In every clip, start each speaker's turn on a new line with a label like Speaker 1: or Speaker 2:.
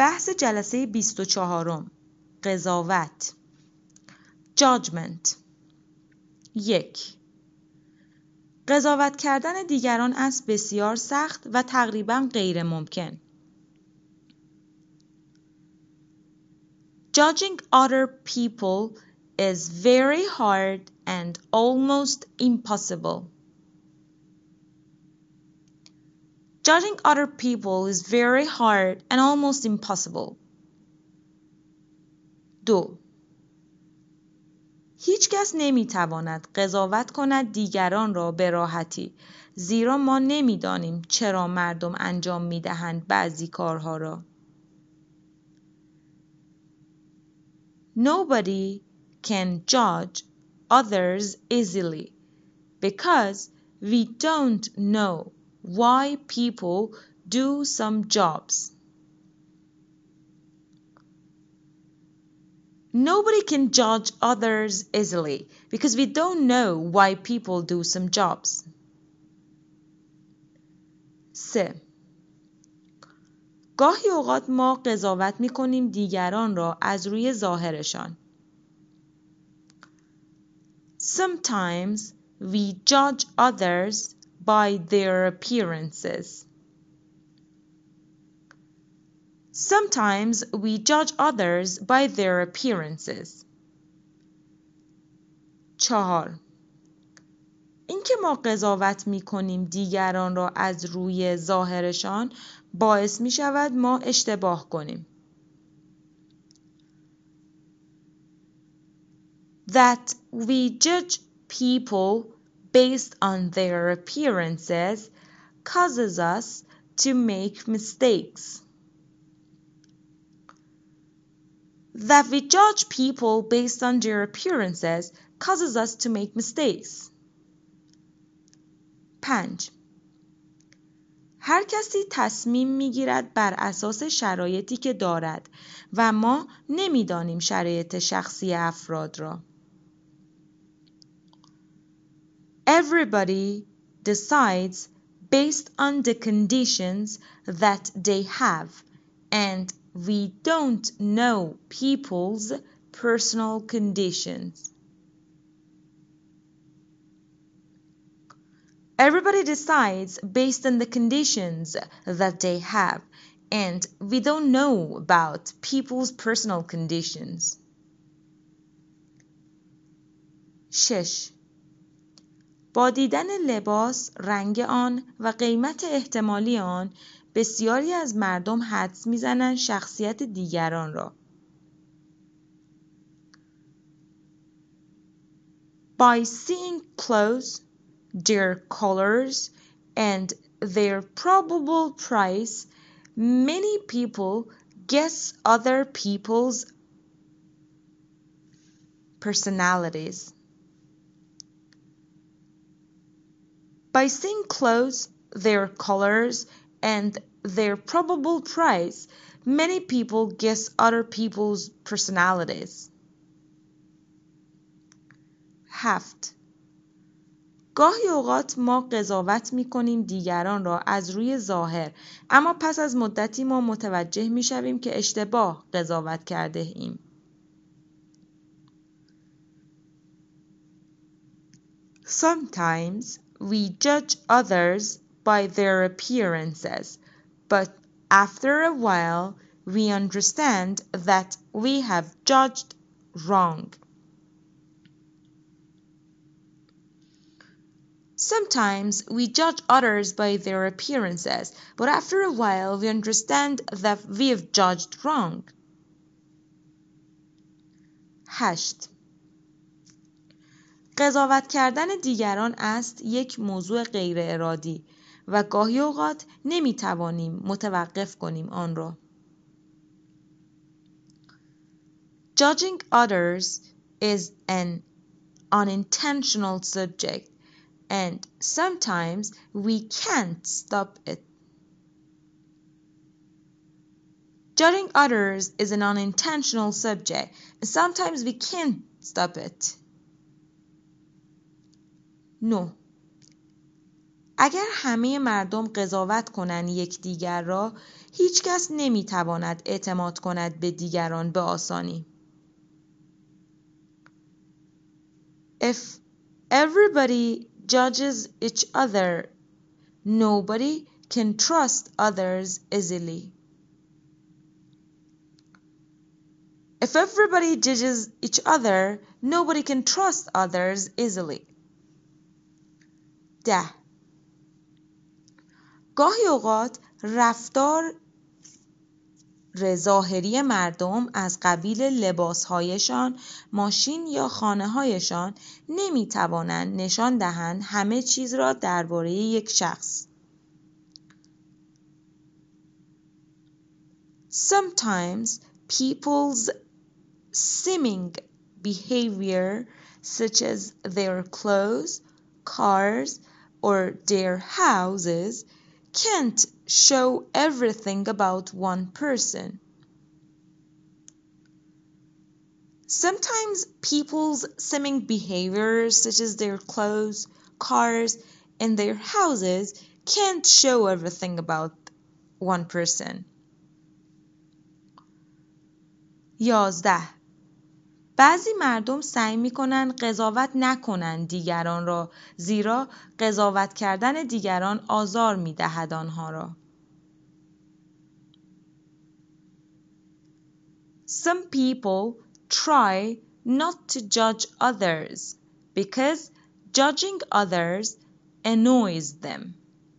Speaker 1: بحث جلسه 24 قضاوت judgment 1. قضاوت کردن دیگران است بسیار سخت و تقریباً غیر ممکن. Judging other people is very hard and almost impossible. Judging other people is very hard and almost impossible. 2. هیچ کس نمیتواند قضاوت کند دیگران را به راحتی، زیرا ما نمیدانیم چرا مردم انجام میدهند بعضی کارها را. Nobody can judge others easily because we don't know why people do some jobs. Nobody can judge others easily because we don't know why people do some jobs. 3. گاهی اوقات ما قضاوت می‌کنیم دیگران را از روی ظاهرشان. Sometimes we judge others by their appearances. Sometimes we judge others by their appearances. 4. اینکه ما قضاوت می‌کنیم دیگران را از روی ظاهرشان باعث می‌شود ما اشتباه کنیم. That we judge people based on their appearances causes us to make mistakes. That we judge people based on their appearances causes us to make mistakes. 5. هر کسی تصمیم میگیرد بر اساس شرایطی که دارد و ما نمیدانیم شرایط شخصی افراد را. Everybody decides based on the conditions that they have, and we don't know people's personal conditions. Everybody decides based on the conditions that they have, and we don't know about people's personal conditions. 6. با دیدن لباس، رنگ آن و قیمت احتمالی آن، بسیاری از مردم حدس می‌زنند شخصیت دیگران را. By seeing clothes, their colors, and their probable price, many people guess other people's personalities. By seeing clothes, their colors, and their probable price, many people guess other people's personalities. 7. گاهی اوقات ما قضاوت می‌کنیم دیگران را از روی ظاهر، اما پس از مدتی ما متوجه می‌شویم که اشتباه قضاوت کرده ایم. Sometimes we judge others by their appearances, but after a while we understand that we have judged wrong. Sometimes we judge others by their appearances, but after a while we understand that we have judged wrong. 8. قضاوت کردن دیگران است یک موضوع غیر ارادی و گاهی اوقات نمیتوانیم متوقف کنیم آن را. Judging others is an unintentional subject, and sometimes we can't stop it. Judging others is an unintentional subject, and sometimes we can't stop it. 9. اگر همه مردم قضاوت کنند یکدیگر را، هیچ کس نمیتواند اعتماد کند به دیگران به آسانی. If everybody judges each other, nobody can trust others easily. If everybody judges each other, nobody can trust others easily. 10. گاهی اوقات رفتار ظاهری مردم از قبیل لباسهایشان، ماشین یا خانه‌هایشان نمی‌توانند نشان دهند همه چیز را درباره یک شخص. Sometimes people's seeming behavior, such as their clothes, cars, or their houses, can't show everything about one person. Sometimes people's seeming behavior, such as their clothes, cars, and their houses, can't show everything about one person. 11. بعضی مردم سعی می‌کنند قضاوت نکنند دیگران را، زیرا قضاوت کردن دیگران آزار می‌دهد آنها را. Some people try not to judge others because judging others annoys them.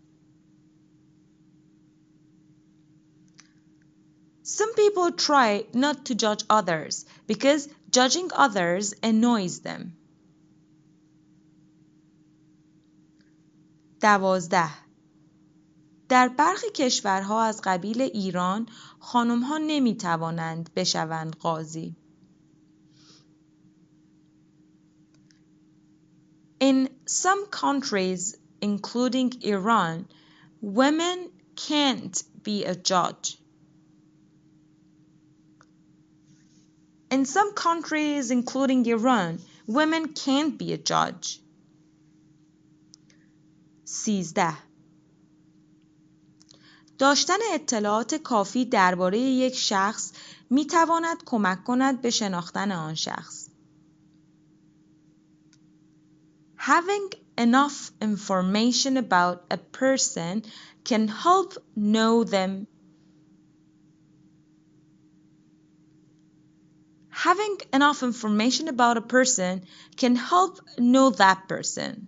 Speaker 1: Some people try not to judge others because judging others annoys them. 12. در برخی کشورها از قبیل ایران خانم‌ها نمی‌توانند بشوند قاضی. In some countries, including Iran, women can't be a judge. In some countries, including Iran, women can't be a judge. 13. داشتن اطلاعات کافی درباره یک شخص می‌تواند کمک کند به شناختن آن شخص. Having enough information about a person can help know them. Having enough information about a person can help know that person.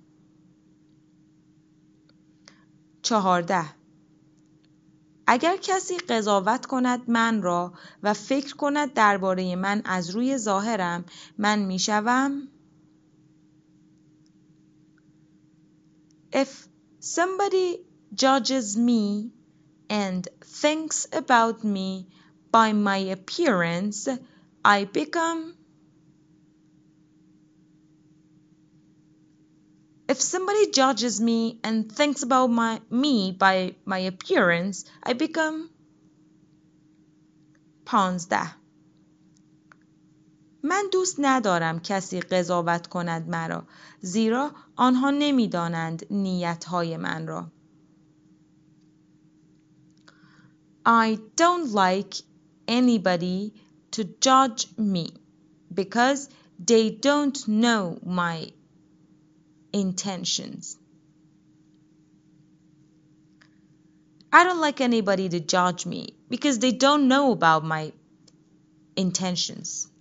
Speaker 1: 14. اگر کسی قضاوت کند من را و فکر کند درباره من از روی ظاهرم، من میشوم. If somebody judges me and thinks about me by my appearance, I become. If somebody judges me and thinks about me by my appearance, I become. 15. من دوست ندارم کسی قضاوت کند مرا، زیرا آنها نمی‌دانند نیت‌های من را. I don't like anybody to judge me because they don't know my intentions. I don't like anybody to judge me because they don't know about my intentions.